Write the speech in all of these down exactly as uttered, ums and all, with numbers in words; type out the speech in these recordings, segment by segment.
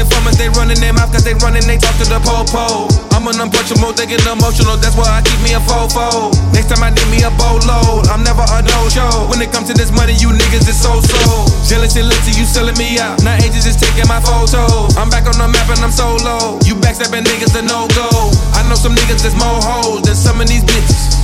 informants, they running their mouth cause they running, they talk to the po-po. I'm an unpunchable, they get emotional, that's why I keep me a fofo. Next time I need me a boatload, I'm never a no-show. When it comes to this money, you niggas is so-so. Jealous and litty, you selling me out. Now agents is taking my photos. I'm back on the map and I'm solo. You backstabbing niggas a no-go. I know some niggas that's more hoes than some of these bitches.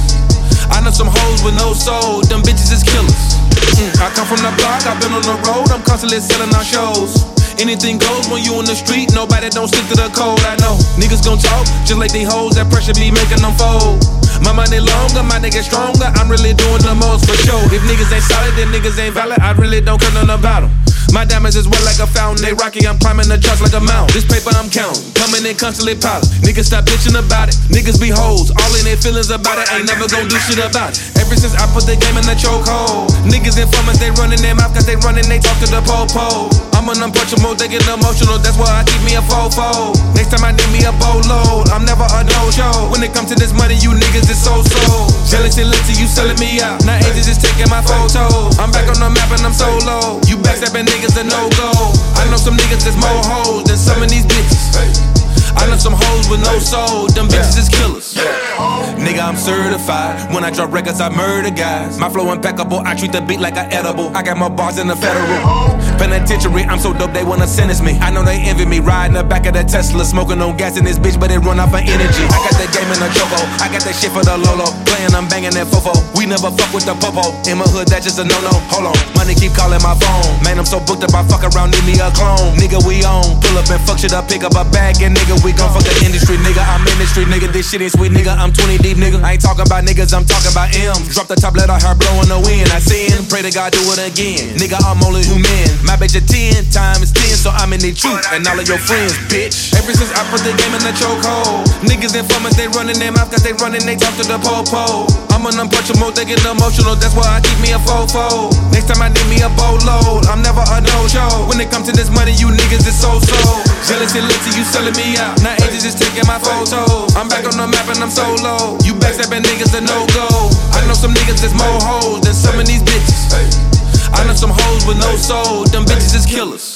I know some hoes with no soul, them bitches is killers. Mm, I come from the block, I've been on the road, I'm constantly selling our shows. Anything goes when you on the street, nobody don't stick to the code. I know niggas gon' talk just like they hoes, that pressure be making them fold. My money longer, my niggas stronger, I'm really doing the most for sure. If niggas ain't solid, then niggas ain't valid, I really don't care nothing about them. My diamonds is wet like a fountain, they rocky, I'm climbing the trucks like a mountain. This paper I'm counting, coming in constantly piling. Niggas stop bitching about it, niggas be hoes, all in their feelings about it, ain't never gon' do shit about it. Ever since I put the game in the chokehold, niggas informants, they running their mouth cause they running, they talk to the po-po. I'm an unpunchable, they get emotional, that's why I keep me a fofo. Next time I need me a boatload, I'm never a no-show. When it comes to this money, you niggas is so-so. Jealous and litty, you selling me out. Now agents is taking my photos. I'm back on the map and I'm solo. You backstabbing niggas a no-go. I know some niggas that's more hoes than some of these bitches. I know some hoes with no soul, them bitches is killers. Nigga, I'm certified. When I drop records, I murder guys. My flow impeccable, I treat the beat like an edible. I got more bars than the federal penitentiary. I'm so dope, they wanna sentence me. I know they envy me, riding the back of that Tesla, smoking on gas in this bitch, but it run off of energy. I got that game in the choco, I got that shit for the Lolo. Playing, I'm banging that fofo. We never fuck with the popo. In my hood, that's just a no-no. Hold on, money keep calling my phone. Man, I'm so booked up, I fuck around, need me a clone. Nigga, we on. Pull up and fuck shit up, pick up a bag, and nigga, we gon' fuck the industry, nigga. I'm in the street, nigga. This shit ain't sweet, nigga. I'm twenty deep, nigga. I ain't talking about niggas, I'm talking about M's. Drop the top, let her hair blow in the wind. I sin, pray to God do it again. Nigga, I'm only human. My bitch a ten times ten, so I'm in the truth. And all of your friends, bitch. Ever since I put the game in the chokehold, niggas informants, they running their mouth cause they running, they talk to the po-po. I'm an unpunchable, they get emotional, that's why I keep me a fofo. Next time I need me a boatload, I'm never a no-show. When it comes to this money, you niggas is so-so. Jealous and litty, you selling me out. Now agents is taking my photos. I'm back on the map and I'm solo. You backstabbing niggas a no-go. I know some niggas that's more hoes than some of these bitches. I know some hoes with no soul, them bitches is killers.